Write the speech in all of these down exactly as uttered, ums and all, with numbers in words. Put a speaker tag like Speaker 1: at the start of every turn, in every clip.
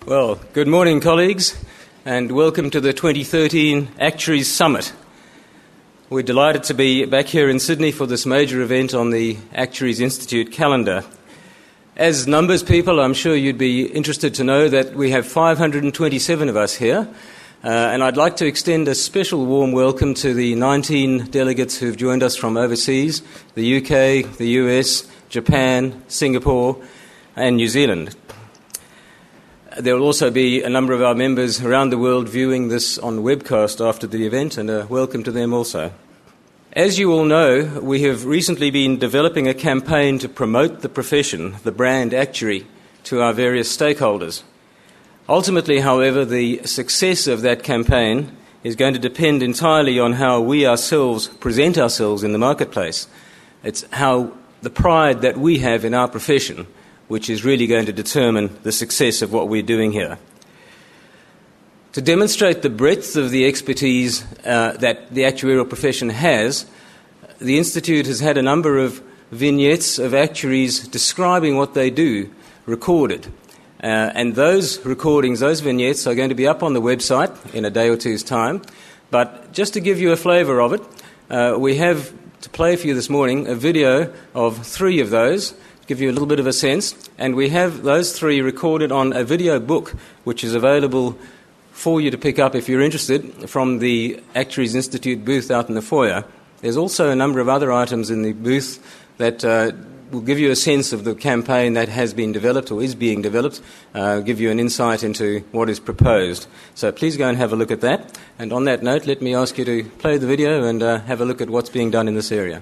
Speaker 1: Well, good morning, colleagues, and welcome to the twenty thirteen Actuaries Summit. We're delighted to be back here in Sydney for this major event on the Actuaries Institute calendar. As numbers people, I'm sure you'd be interested to know that we have five hundred twenty-seven of us here, uh, and I'd like to extend a special warm welcome to the nineteen delegates who've joined us from overseas, the U K, the U S, Japan, Singapore, and New Zealand. There will also be a number of our members around the world viewing this on webcast after the event, and a welcome to them also. As you all know, we have recently been developing a campaign to promote the profession, the brand actuary, to our various stakeholders. Ultimately, however, the success of that campaign is going to depend entirely on how we ourselves present ourselves in the marketplace. It's how the pride that we have in our profession which is really going to determine the success of what we're doing here. To demonstrate the breadth of the expertise uh, that the actuarial profession has, the Institute has had a number of vignettes of actuaries describing what they do recorded. Uh, and those recordings, those vignettes, are going to be up on the website in a day or two's time. But just to give you a flavour of it, uh, we have to play for you this morning a video of three of those, give you a little bit of a sense, and we have those three recorded on a video book which is available for you to pick up if you're interested from the Actuaries Institute booth out in the foyer. There's also a number of other items in the booth that uh, will give you a sense of the campaign that has been developed or is being developed, uh, give you an insight into what is proposed. So please go and have a look at that. And on that note, let me ask you to play the video and uh, have a look at what's being done in this area.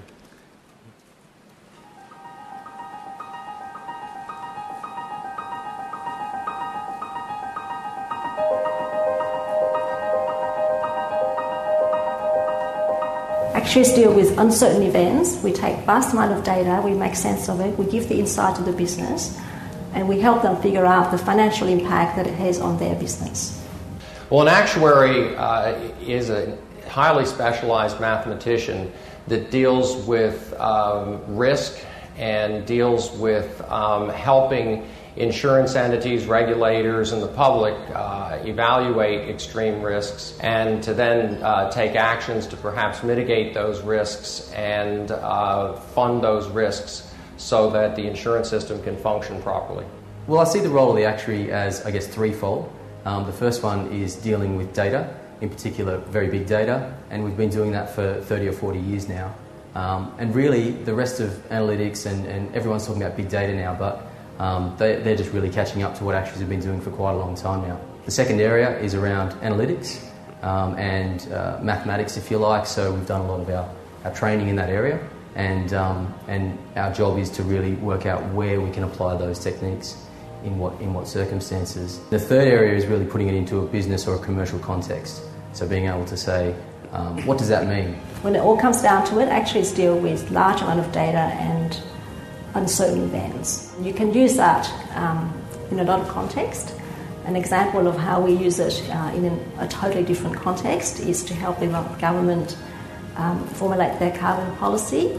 Speaker 2: Actuaries deal with uncertain events. We take vast amount of data, we make sense of it, we give the insight to the business, and we help them figure out the financial impact that it has on their business.
Speaker 3: Well, an actuary uh, is a highly specialized mathematician that deals with um, risk and deals with um, helping insurance entities, regulators, and the public uh, evaluate extreme risks and to then uh, take actions to perhaps mitigate those risks and uh, fund those risks so that the insurance system can function properly.
Speaker 4: Well, I see the role of the actuary as, I guess, threefold. Um, the first one is dealing with data, in particular very big data, and we've been doing that for thirty or forty years now. Um, and really, the rest of analytics and, and everyone's talking about big data now, but Um, they, they're just really catching up to what actuaries have been doing for quite a long time now. The second area is around analytics um, and uh, mathematics, if you like, so we've done a lot of our, our training in that area, and, um, and our job is to really work out where we can apply those techniques in what, in what circumstances. The third area is really putting it into a business or a commercial context, so being able to say, um, what does that mean?
Speaker 2: When it all comes down to it, actuaries deal with large amount of data and uncertain events. You can use that um, in a lot of context. An example of how we use it uh, in a totally different context is to help the government um, formulate their carbon policy.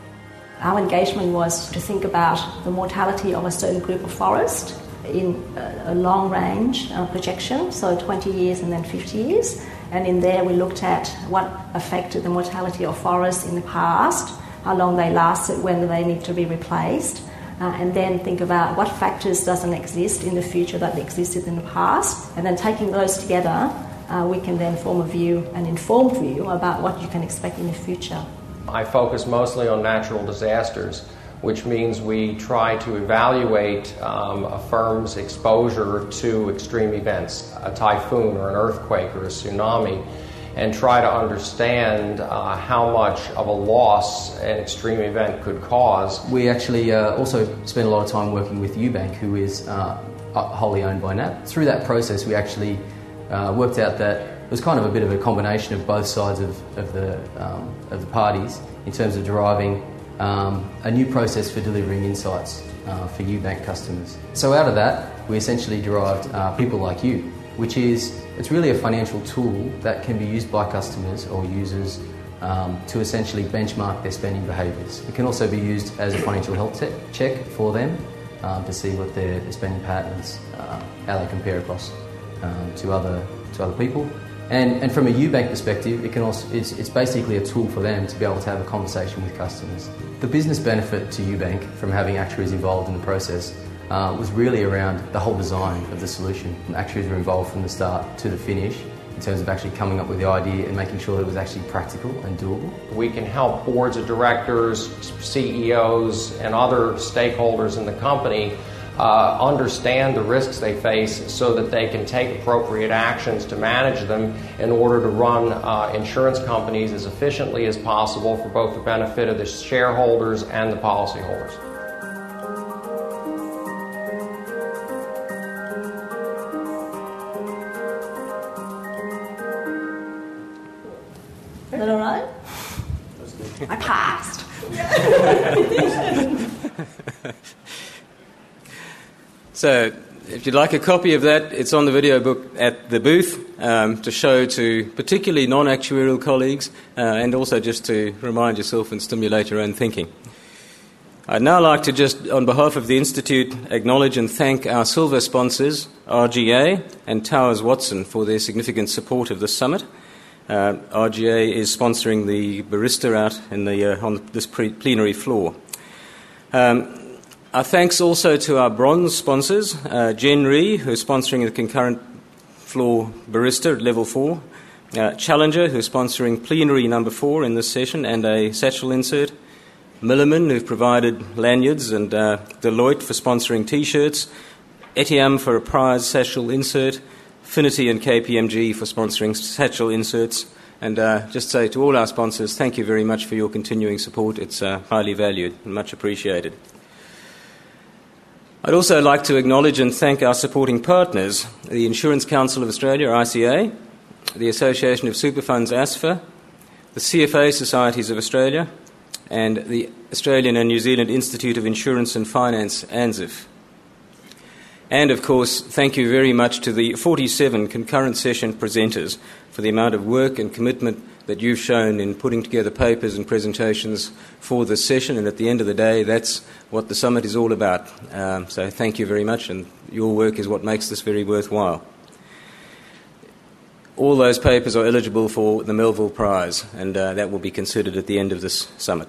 Speaker 2: Our engagement was to think about the mortality of a certain group of forest in a, a long-range uh, projection, so twenty years and then fifty years. And in there we looked at what affected the mortality of forests in the past, how long they lasted, when they need to be replaced, uh, and then think about what factors doesn't exist in the future that existed in the past. And then taking those together, uh, we can then form a view, an informed view about what you can expect in the future.
Speaker 3: I focus mostly on natural disasters, which means we try to evaluate um, a firm's exposure to extreme events, a typhoon or an earthquake or a tsunami, and try to understand uh, how much of a loss an extreme event could cause.
Speaker 4: We actually uh, also spend a lot of time working with UBank, who is uh, wholly owned by N A B. Through that process, we actually uh, worked out that it was kind of a bit of a combination of both sides of, of, the, um, of the parties in terms of deriving um, a new process for delivering insights uh, for UBank customers. So out of that, we essentially derived uh, People Like You, which is, it's really a financial tool that can be used by customers or users um, to essentially benchmark their spending behaviours. It can also be used as a financial health te- check for them um, to see what their, their spending patterns, uh, how they compare across um, to other to other people. And, and from a UBank perspective, it can also, it's, it's basically a tool for them to be able to have a conversation with customers. The business benefit to UBank from having actuaries involved in the process uh, was really around the whole design of the solution. And actuaries were involved from the start to the finish in terms of actually coming up with the idea and making sure that it was actually practical and doable.
Speaker 3: We can help boards of directors, C E Os, and other stakeholders in the company Uh, understand the risks they face so that they can take appropriate actions to manage them in order to run uh, insurance companies as efficiently as possible for both the benefit of the shareholders and the policyholders.
Speaker 2: Is that all right? I passed.
Speaker 1: So, if you'd like a copy of that, it's on the video book at the booth um, to show to particularly non-actuarial colleagues uh, and also just to remind yourself and stimulate your own thinking. I'd now like to just, on behalf of the Institute, acknowledge and thank our silver sponsors, R G A and Towers Watson, for their significant support of this summit. Uh, R G A is sponsoring the barista out in the, uh, on this pre- plenary floor. Um, Our thanks also to our bronze sponsors, uh, Jen Ree, who is sponsoring the concurrent floor barista at level four, uh, Challenger, who is sponsoring plenary number four in this session and a satchel insert, Milliman, who have provided lanyards, and uh, Deloitte for sponsoring T-shirts, Etiam for a prize satchel insert, Finity and K P M G for sponsoring satchel inserts. And uh, just say to all our sponsors, thank you very much for your continuing support. It's uh, highly valued and much appreciated. I'd also like to acknowledge and thank our supporting partners, the Insurance Council of Australia, I C A, the Association of Superfunds, A S F A, the C F A Societies of Australia, and the Australian and New Zealand Institute of Insurance and Finance, ANZIF. And, of course, thank you very much to the forty-seven concurrent session presenters for the amount of work and commitment that you've shown in putting together papers and presentations for this session. And at the end of the day, that's what the summit is all about. Um, so thank you very much, and your work is what makes this very worthwhile. All those papers are eligible for the Melville Prize, and uh, that will be considered at the end of this summit.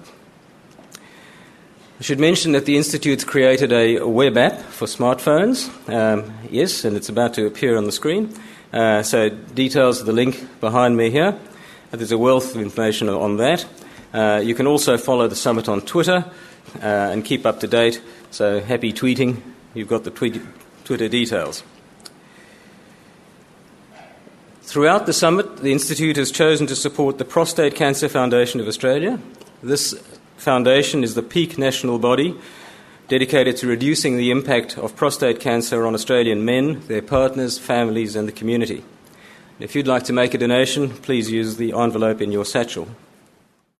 Speaker 1: I should mention that the Institute's created a web app for smartphones. Um, yes, and it's about to appear on the screen. Uh, so details of the link behind me here. Uh, there's a wealth of information on that. Uh, you can also follow the summit on Twitter uh, and keep up to date. So happy tweeting. You've got the tweet, Twitter details. Throughout the summit, the Institute has chosen to support the Prostate Cancer Foundation of Australia. This foundation is the peak national body dedicated to reducing the impact of prostate cancer on Australian men, their partners, families and the community. If you'd like to make a donation, please use the envelope in your satchel.